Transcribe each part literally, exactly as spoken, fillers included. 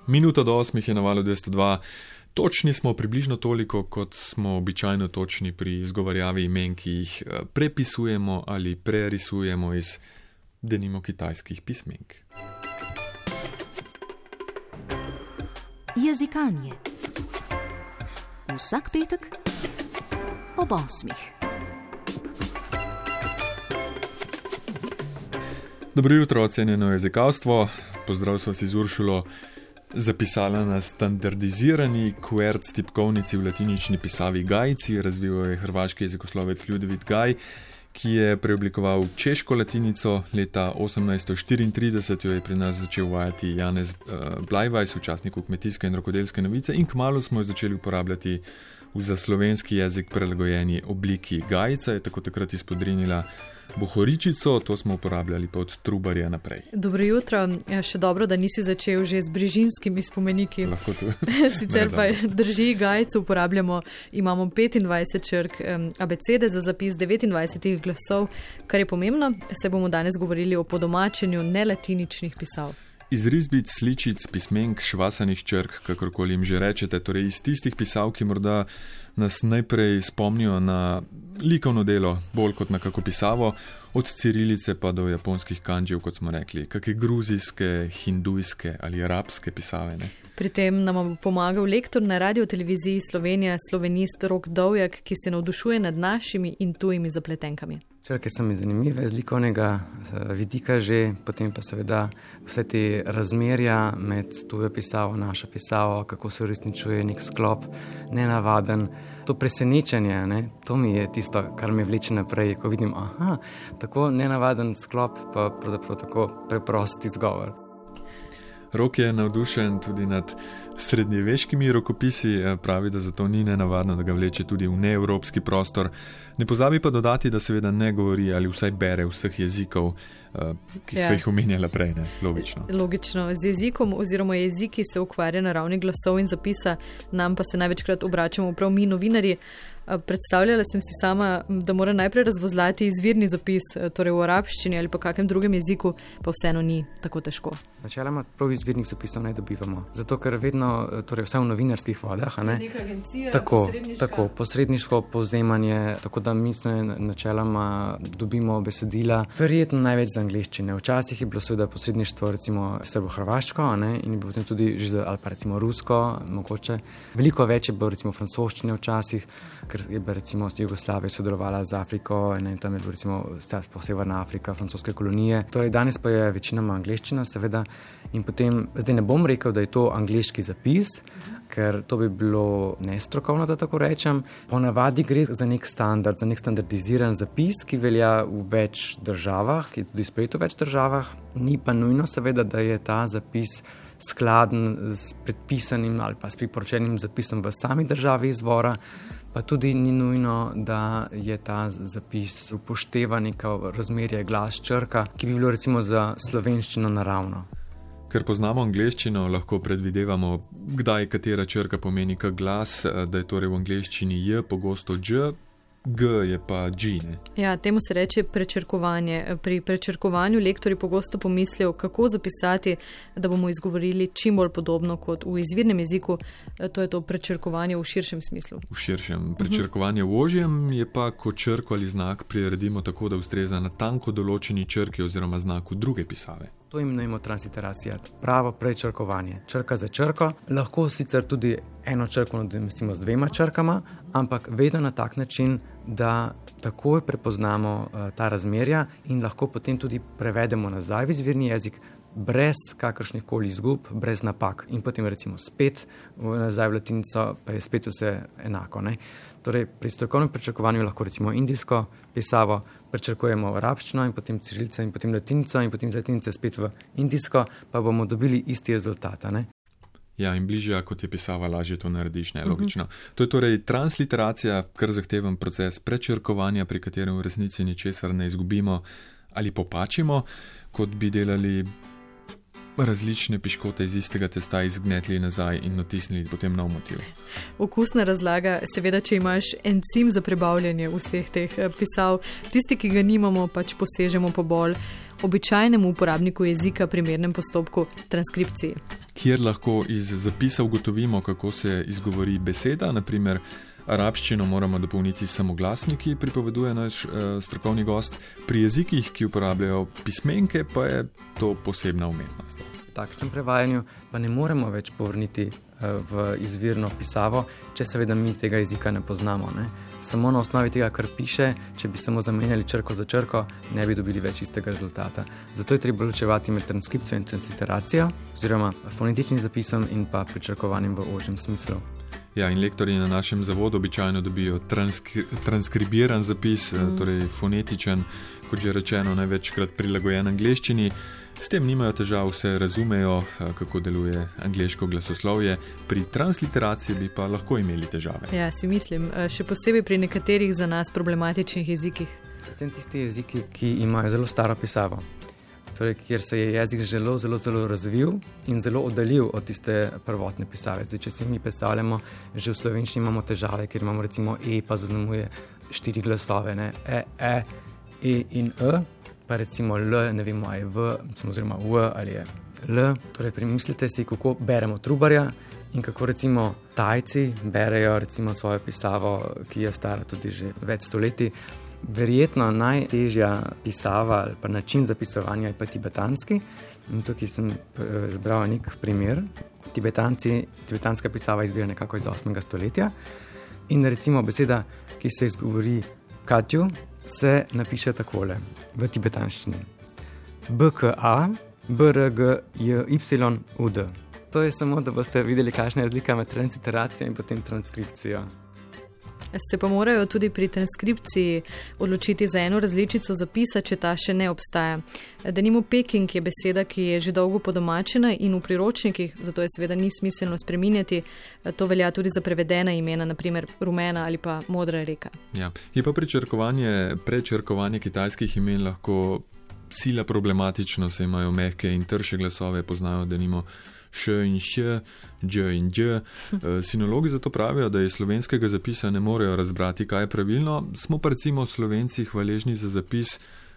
Minuta do osmih je na valu dvesto dva. Točni smo približno toliko, kot smo običajno točni pri izgovarjavi imen, ki jih prepisujemo ali prerisujemo iz denimo kitajskih pismenk. Jezikanje. Vsak petek ob osmih. Dobro jutro, ocenjeno jezikalstvo. Pozdrav sva si z Uršulo zapisala na standardizirani kverc tipkovnici v latinični pisavi Gajci. Razvil je hrvaški jezikoslovec Ljudevit Gaj, ki je preoblikoval češko latinico. Leta osemnajststo štiriintrideset jo je pri nas začel uvajati Janez uh, Blajvajs v časniku Kmetijske in rokodelske novice in kmalu smo jo začeli uporabljati v za slovenski jezik prilagojeni obliki Gajca. Je tako takrat izpodrinila bohoričico, to smo uporabljali pa od Trubarja naprej. Dobro jutro, še dobro, da nisi začel že z brežinskimi spomeniki. Lahko to. Sicer pa drži, Gajcu uporabljamo, imamo petindvajset črk abecede za zapis devetindvajset glasov, kar je pomembno, se bomo danes govorili o podomačenju nelatiničnih pisav. Iz risbic, sličic, pismenk, švasanih črk, kakorkoli jim že rečete, torej iz tistih pisav, ki morda nas najprej spomnijo na likovno delo, bolj kot na kako pisavo, od cirilice pa do japonskih kanjijev, kot smo rekli, kakšne gruzijske, hindujske ali arabske pisave, ne? Pri tem nam bo pomagal lektor na radioteleviziji Slovenija, slovenist Rok Dovjak, ki se navdušuje nad našimi in tujimi zapletenkami. Črke so mi zanimive z likovnega vidika že, potem pa seveda vse te razmerja med tujo pisavo, našo pisavo, kako se uresničuje nek sklop, nenavaden. To presenečenje, ne, to mi je tisto, kar me vleče naprej, ko vidim, aha, tako nenavaden sklop, pa pravzaprav tako preprost izgovor. Rok je navdušen tudi nad srednjeveškimi rokopisi, pravi, da zato ni nenavadno, da ga vleče tudi v neevropski prostor. Ne pozabi pa dodati, da seveda ne govori ali vsaj bere vseh jezikov, ki ja. so jih omenjala prej, ne? Logično. Logično. Z jezikom oziroma jeziki se ukvarja na ravni glasov in zapisa, nam pa se največkrat obračamo prav mi novinarji. Predstavljala sem si sama, da mora najprej razvozlati izvirni zapis, torej v arabščini ali pa kakem drugem jeziku, pa vseeno ni tako težko. Načeloma prav izvirnih zapisov ne dobivamo, zato ker vedno, torej vse v novinarskih vodah, a ne? Neka agencija, tako, posredniška. Tako, posredniško povzemanje, tako da mi se načeloma dobimo besedila, verjetno največ z angleščine. Včasih je bilo seveda posredništvo recimo srbo-hrvaško, a ne, in je bilo potem tudi že ali pa recimo rusko, mogoče. Veliko več je bilo recimo francoščine včasih, ker je bila recimo Jugoslavija sodelovala z Afriko in tam je bilo recimo Severna Afrika, francoske kolonije. Torej danes pa je večinoma angleščina, seveda, in potem, zdaj ne bom rekel, da je to angleški zapis, ker to bi bilo nestrokovno, da tako rečem. Ponavadi gre za nek standard, za nek standardiziran zapis, ki velja v več državah, ki je tudi sprejet v več državah. Ni pa nujno seveda, da je ta zapis skladen s predpisanim ali pa s priporočenim zapisom v sami državi izvora, pa tudi ni nujno, da je ta zapis upošteva neka razmerje glas črka, ki bi bilo recimo za slovenščino naravno. Ker poznamo angleščino, lahko predvidevamo, kdaj katera črka pomeni kak glas, da je torej v angleščini J pogosto Dž, G je pa G, ne? Ja, temu se reče prečrkovanje. Pri prečrkovanju lektorji pogosto pomislijo, kako zapisati, da bomo izgovorili čim bolj podobno kot v izvirnem jeziku. To je to prečrkovanje v širšem smislu. V širšem. Prečrkovanje v ožjem je pa, ko črko ali znak priredimo tako, da ustreza na tanko določeni črki oziroma znaku druge pisave. To imenujemo transliteracija, pravo prečrkovanje. Črka za črko, lahko sicer tudi eno črko nadomestimo z dvema črkama, ampak vedno na tak način, da takoj prepoznamo uh, ta razmerja in lahko potem tudi prevedemo nazaj v izvirni jezik brez kakršnih koli izgub, brez napak. In potem recimo spet nazaj v latinico, pa je spet vse enako, ne? Torej, pri strokovnem prečrkovanju lahko recimo indijsko pisavo prečrkujemo v arabščino in potem cirilico in potem latinico in potem latinice spet v indijsko, pa bomo dobili isti rezultat, ne? Ja, in bližja, kot je pisava, lažje to narediš, ne, logično. Uh-huh. To je torej transliteracija, kar zahteven proces prečrkovanja, pri katerem v resnici ničesar ne izgubimo ali popačimo, kot bi delali različne piškote iz istega testa izgnetli nazaj in natisnili potem nov motiv. Okusna razlaga, seveda, če imaš encim za prebavljanje vseh teh pisav, tisti, ki ga nimamo, pač posežemo po bolj običajnemu uporabniku jezika primernem postopku transkripciji. kjer lahko iz zapisa ugotovimo, kako se izgovori beseda, naprimer arabščino moramo dopolniti samoglasniki, pripoveduje naš uh, strokovni gost, pri jezikih, ki uporabljajo pismenke, pa je to posebna umetnost. V takšnem prevajanju pa ne moremo več povrniti uh, v izvirno pisavo, če seveda mi tega jezika ne poznamo. Ne? Samo na osnovi tega, kar piše, če bi samo zamenjali črko za črko, ne bi dobili več istega rezultata. Zato je treba ločevati med transkripcijo in transliteracijo, oziroma fonetičnim zapisom in pa pričakovanjem v ožjem smislu. Ja, in lektorji na našem zavodu običajno dobijo transkri, transkribiran zapis, mm. torej fonetičen, kot že rečeno, največkrat prilagojen angleščini. S tem nimajo težav, vse razumejo, kako deluje angleško glasoslovje. Pri transliteraciji bi pa lahko imeli težave. Ja, si mislim, še posebej pri nekaterih za nas problematičnih jezikih. Predvsem tisti jeziki, ki imajo zelo staro pisavo. Torej, kjer se je jezik zelo, zelo, zelo razvil in zelo oddaljil od tiste prvotne pisave. Zdaj, če si mi predstavljamo, že v slovenščini imamo težave, kjer imamo recimo E, pa zaznamuje štiri glasove, ne? E, E, E in E, pa recimo L, ne vemo, a je V, oziroma V ali je L. Torej, premislite si, kako beremo Trubarja in kako recimo Tajci berejo recimo svojo pisavo, ki je stara tudi že več stoletij. Verjetno najtežja pisava ali pa način zapisovanja je pa tibetanski. In tukaj sem zbral nek primer. Tibetanci, tibetanska pisava izvira nekako iz osmega stoletja. In recimo beseda, ki se izgovori Katju, se napiše takole v tibetanščini. B K A, B R G J Y U D. To je samo, da boste videli, kakšna je razlika med transliteracijo in potem transkripcijo. Se pa morajo tudi pri transkripciji odločiti za eno različico zapisa, če ta še ne obstaja. Denimo Peking je beseda, ki je že dolgo podomačena in v priročnikih, zato je seveda ni smiselno spreminjati. To velja tudi za prevedena imena, naprimer rumena ali pa modra reka. Ja. Je pa prečrkovanje, prečrkovanje kitajskih imen lahko sila problematično, se imajo mehke in trše glasove, poznajo denimo Š in Š, Đ in Đ. Sinologi zato pravijo, da iz slovenskega zapisa ne morejo razbrati, kaj je pravilno. Smo pa recimo Slovenci hvaležni za zapis,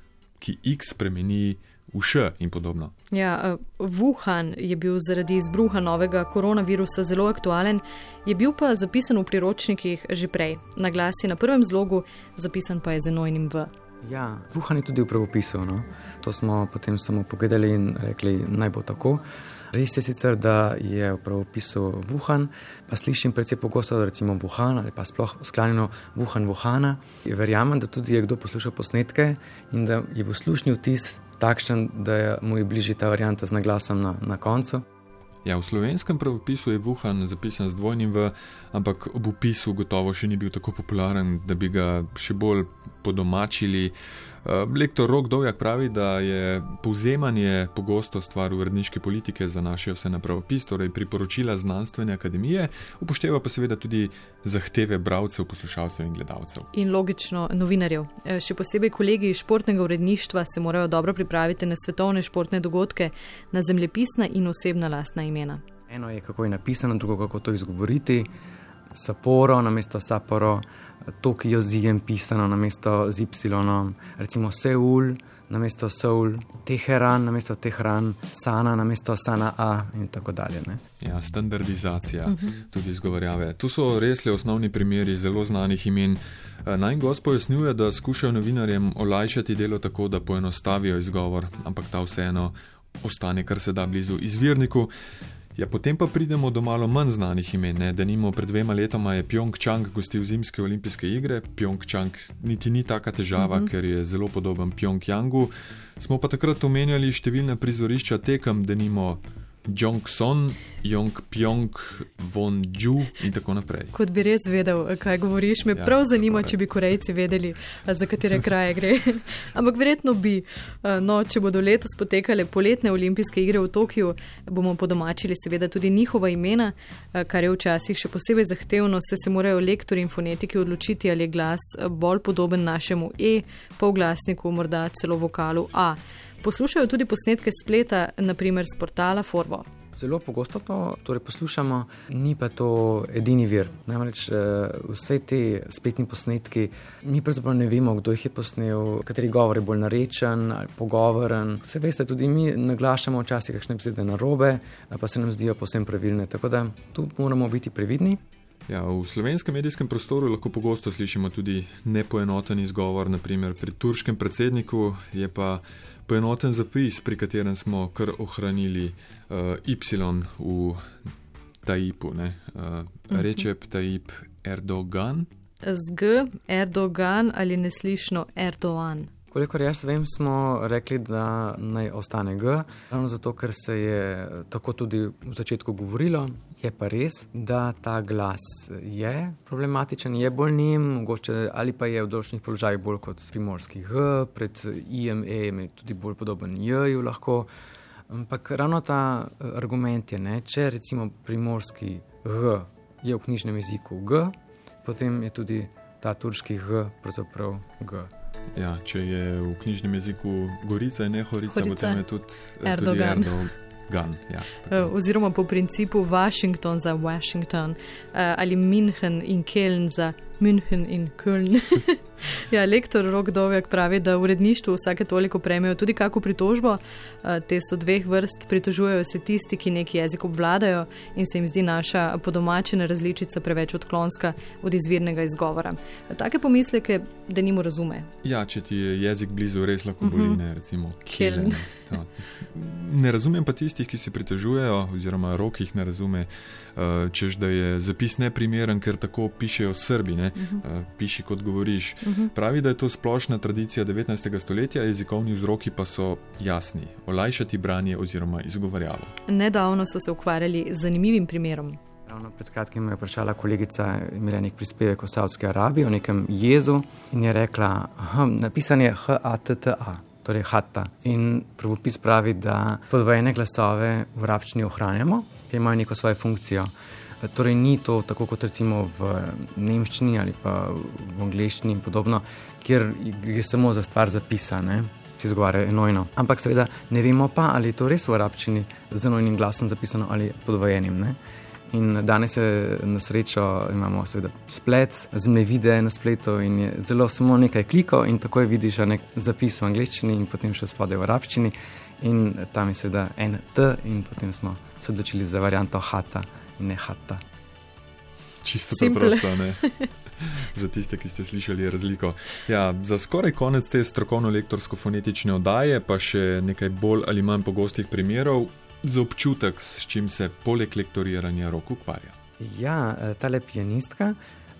ki X spremeni v Š in podobno. Ja, Wuhan je bil zaradi izbruha novega koronavirusa zelo aktualen, je bil pa zapisan v priročnikih že prej. Naglas je na prvem zlogu, zapisan pa je z enojnim V. Ja, Wuhan je tudi v pravopisu. No? To smo potem samo pogledali in rekli, naj bo tako. Res je sicer, da je v pravopisu Wuhan, pa slišim precej pogosto, recimo Wuhan ali pa sploh sklanjeno Wuhan Wuhana. Verjamem, da tudi je kdo poslušal posnetke in da je bil slušni vtis takšen, da mu je bližje ta varianta z naglasom na, na koncu. Ja, v slovenskem pravopisu je Wuhan zapisan z dvojnim V, ampak ob upisu gotovo še ni bil tako popularen, da bi ga še bolj podomačili. Lektor Rok Dovjak pravi, da je povzemanje pogosto stvar uredniške politike, zanašajo se na pravopis, torej priporočila znanstvene akademije, upošteva pa seveda tudi zahteve bralcev, poslušalcev in gledalcev. In logično novinarjev. Še posebej kolegi iz športnega uredništva se morajo dobro pripraviti na svetovne športne dogodke, na zemljepisna in osebna lastna imena. Eno je, kako je napisano, drugo, kako to izgovoriti. Sapporo namesto Sapporo, Tokio z I-jem pisano namesto z Y, recimo Seul namesto Seul, Teheran namesto Tehran, Sana namesto Sana A in tako dalje. Ne? Ja, standardizacija, uh-huh. tudi izgovorjave. Tu so res le osnovni primeri zelo znanih imen. Najin gost pojasnjuje, da skušajo novinarjem olajšati delo tako, da poenostavijo izgovor, ampak ta vseeno ostane kar se da blizu izvirniku. Ja, potem pa pridemo do malo manj znanih imen. Ne? Denimo pred dvema letoma je Pjongčang gostil zimske olimpijske igre. Pjongčang niti ni taka težava, mm-hmm. ker je zelo podoben Pjongjangu. Smo pa takrat omenjali številne prizorišča tekem, denimo Jongson, Yongpyong, Wonju in tako naprej. Kot bi res vedel, kaj govoriš, me ja, prav zanima, skoraj. Če bi Korejci vedeli, za katere kraje gre. Ampak verjetno bi. No, če bodo letos potekale poletne olimpijske igre v Tokiju, bomo podomačili seveda tudi njihova imena, kar je včasih še posebej zahtevno, se se morajo lektorji in fonetiki odločiti, ali je glas bolj podoben našemu E, pa v glasniku morda celo vokalu A. Poslušajo tudi posnetke spleta, naprimer s portala Forbo. zelo pogosto to torej poslušamo, ni pa to edini vir. Namreč vse te spletni posnetki, mi pravzaprav ne vemo, kdo jih je posnel, kateri govor je bolj narečen ali pogovoren. Se veste, tudi mi naglašamo včasih kakšne besede narobe, pa se nam zdijo povsem pravilne, tako da tu moramo biti previdni. Ja, v slovenskem medijskem prostoru lahko pogosto slišimo tudi nepoenoten izgovor, naprimer pri turškem predsedniku je pa poenoten zapis, pri katerem smo kar ohranili uh, Y v Tayyipu, ne? Uh, Recep Tayyip Erdogan. Z G, Erdogan ali neslišno Erdogan. Kolikor jaz vem, smo rekli, da naj ostane G, ravno zato, ker se je tako tudi v začetku govorilo. Je pa res, da ta glas je problematičen, je bolj nem, mogoče ali pa je v določenih položajih bolj kot primorski H, pred I M E je tudi bolj podoben J-ju lahko. Ampak ravno ta argument je, ne, če recimo primorski H je v knjižnem jeziku G, potem je tudi ta turški H pravzaprav G. Ja, če je v knjižnem jeziku Gorica in ne Horica, Horica. Potem je tudi Erdogan. Tudi Erdogan, ja. Oziroma po principu Washington za Washington ali München in Köln za München in Köln. Ja, lektor Rok Dovjak pravi, da v uredništvu vsake toliko prejmejo tudi kako pritožbo. Te so dveh vrst, pritožujejo se tisti, ki neki jezik obvladajo in se jim zdi naša podomačena različica preveč odklonska od izvirnega izgovora. Take pomisleke denimo razume. Ja, če ti je jezik blizu, res lahko boli, ne, recimo Köln. Ja. Ne razumem pa tistih, ki se pritožujejo, oziroma Rok jih ne razume, češ da je zapis neprimeren, ker tako pišejo Srbi, ne? Uh-huh. Piši kot govoriš. Uh-huh. Pravi, da je to splošna tradicija devetnajstega stoletja, jezikovni vzroki pa so jasni, olajšati branje oziroma izgovarjavo. Nedavno so se ukvarjali z zanimivim primerom. Ravno pred kratkim me je vprašala kolegica, imela nek prispevek o Saudski Arabiji, o nekem jezu in je rekla, aha, napisan je H A T T A, torej hatta. In pravopis pravi, da podvojene glasove v arabščini ohranjamo, ki imajo neko svojo funkcijo. Torej ni to tako kot recimo v nemščini ali pa v angleščini in podobno, kjer je samo za stvar zapisa, ne? Si izgovarjajo enojno. Ampak seveda ne vemo pa, ali je to res v arabščini z enojnim glasom zapisano ali podvojenim, ne? In danes je na srečo imamo seveda splet, zemljevide na spletu in je zelo samo nekaj klikov in takoj vidiš nek zapis v angleščini in potem še spodaj v arabščini in tam je seveda en T in potem smo se odločili za varianto hata in ne hata. Čisto preprosto, ne? Za tiste, ki ste slišali razliko. Ja, za skoraj konec te strokovno-lektorsko-fonetične oddaje pa še nekaj bolj ali manj pogostih primerov za občutek, s čim se poleg lektoriranja Rok ukvarja. Ja, tale pianistka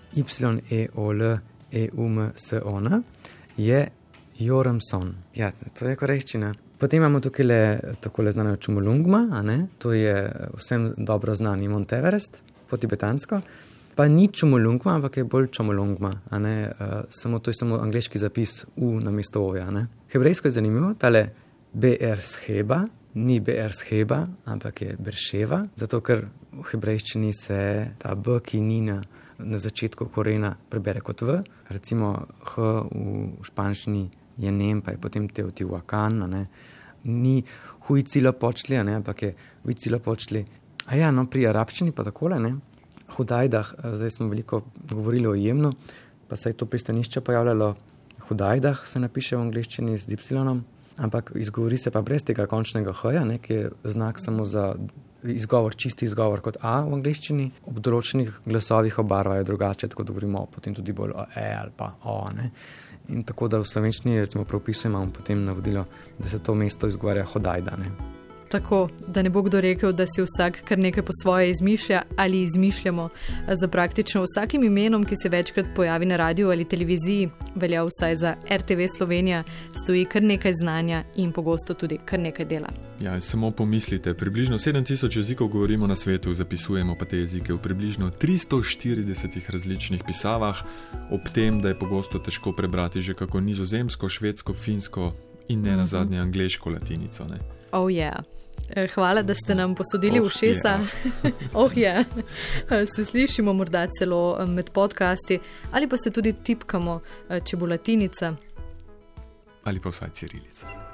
Y E O L E U M S O N je Joremson. Ja, to je korejščina. Potem imamo tukaj le takole znano Čumolungma, a ne? To je vsem dobro znani Monteverest, po tibetansko. Pa ni Čumolungma, ampak je bolj Čomolungma, a ne? Uh, samo to je samo angleški zapis U na mesto O, a ne? Hebrejsko je zanimivo, tale Be'er Sheba, ni Be'er Sheba, ampak je Berševa, zato ker v hebrejščini se ta B, ki ni na, na začetku korena, prebere kot V. Recimo H v španščini je Nem, pa je potem Teotihuacan, a ne? Ni Huitzilopochtli, a ne? Ampak je Huitzilopochtli. A ja, no, pri arabščini pa takole, ne? Hudajdah, zdaj smo veliko govorili o Jemnu, pa se je to pristanišče pojavljalo. Hudajdah se napiše v angleščini z Y, ampak izgovori se pa brez tega končnega H-ja, ne, ki je znak samo za izgovor, čisti izgovor kot A v angleščini. Ob določenih glasovih obarvajo drugače, tako da govorimo potem tudi bolj o E ali pa O, ne. In tako da v slovenščini, recimo pravpisu imamo potem navodilo, da se to mesto izgovarja Hodajda, ne. Tako, da ne bo kdo rekel, da si vsak kar nekaj po svoje izmišlja ali izmišljamo. Za praktično vsakim imenom, ki se večkrat pojavi na radiju ali televiziji, velja vsaj za R T V Slovenija, stoji kar nekaj znanja in pogosto tudi kar nekaj dela. Ja, samo pomislite, približno sedem tisoč jezikov govorimo na svetu, zapisujemo pa te jezike v približno tristo štiridesetih različnih pisavah, ob tem, da je pogosto težko prebrati že kako nizozemsko, švedsko, finsko in ne nazadnje angleško latinico, ne. Oh yeah. Hvala, da ste nam posodili oh, ušesa. Yeah. Oh yeah. Se slišimo morda celo med podcasti ali pa se tudi tipkamo, če bo latinica. Ali pa vsaj cirilica.